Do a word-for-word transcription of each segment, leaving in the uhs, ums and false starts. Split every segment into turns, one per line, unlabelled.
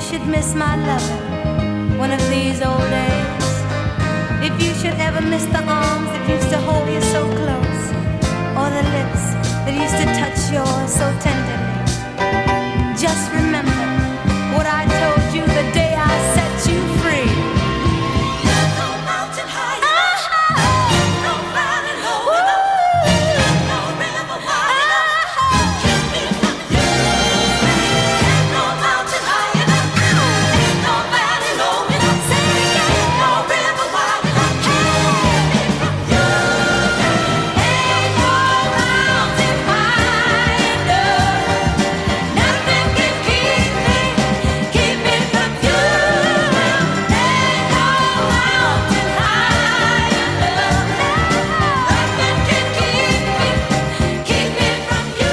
should miss my lover one of these old days, if you should ever miss the arms that used to hold you so close, or the lips that used to touch yours so tenderly, just remember what I told you the day I set you free. There's no mountain high enough, uh-huh. No valley low enough, no river wide enough to keep me from you. There's no mountain high enough, ain't no valley low enough, say it again, no river wide enough to keep me from you. Ain't no mountain high enough, nothing can keep me, keep me from you. Ain't no mountain high enough, nothing can keep me, keep me from you.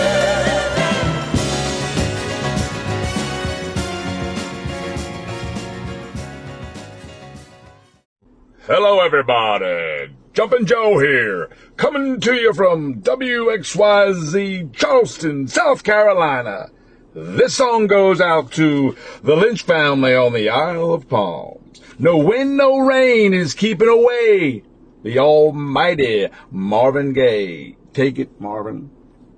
Hello, everybody. Jumpin' Joe here, coming to you from W X Y Z Charleston, South Carolina. This song goes out to the Lynch family on the Isle of Palms. No wind, no rain is keeping away the almighty Marvin Gaye. Take it, Marvin.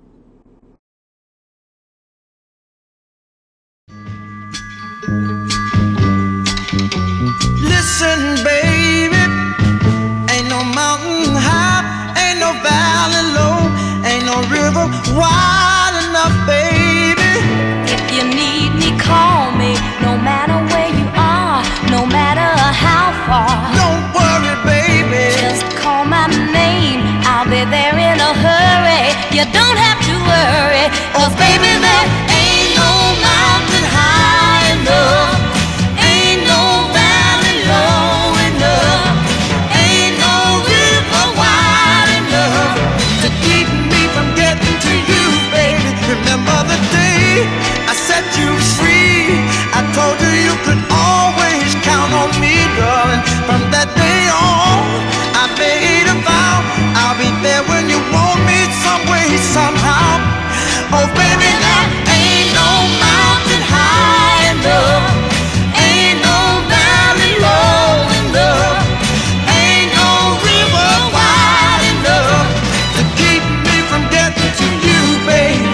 Listen, baby, ain't no mountain high, ain't no valley low, ain't no river wide enough, baby.
If you need me, call me, no matter where you are, no matter how far.
Don't worry, baby.
Just call my name, I'll be there in a hurry. You don't have to worry, 'cause baby, there ain't no mountain high enough, ain't no valley low enough, ain't no river wide enough
To keep me from getting to you, baby. Remember the day I set you free. I told you you could always count on me, darling. From that day on, I made a vow I'll be there when you want me, some way, somehow. Oh, baby, there ain't no mountain high enough, ain't no valley low enough, ain't no river wide enough to keep me from getting to you, baby.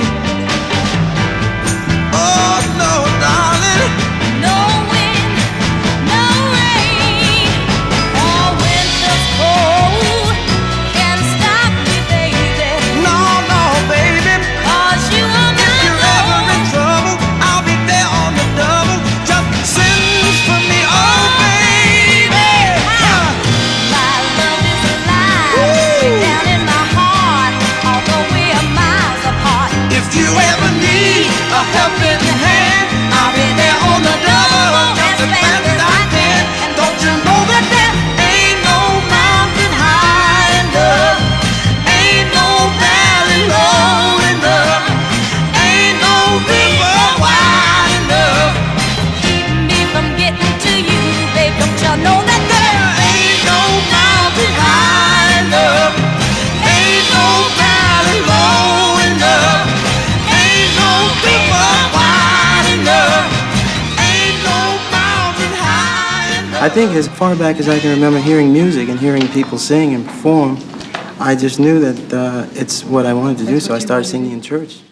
Oh, no, darling.
No wind, no rain, or winter's cold can stop me, baby.
No, no, baby.
'Cause you are
If
my
you're ever in
love.
trouble, I'll be there on the double. Just send for me, oh, baby. Uh,
My love is alive, deep down in my heart, although we are miles apart.
If you ever need a helping hand, I'll be there on the double. Just as fast as I can. Don't you know that there ain't no mountain high enough, ain't no valley low enough, ain't no river wide enough.
Keep me from getting to you, babe. Don't you know that there
Ain't no mountain high enough, ain't no valley low enough, ain't no river wide enough, ain't no mountain high enough.
I think as far back as I can remember hearing music and hearing people sing and perform, I just knew that uh, it's what I wanted to do, so I started singing in church.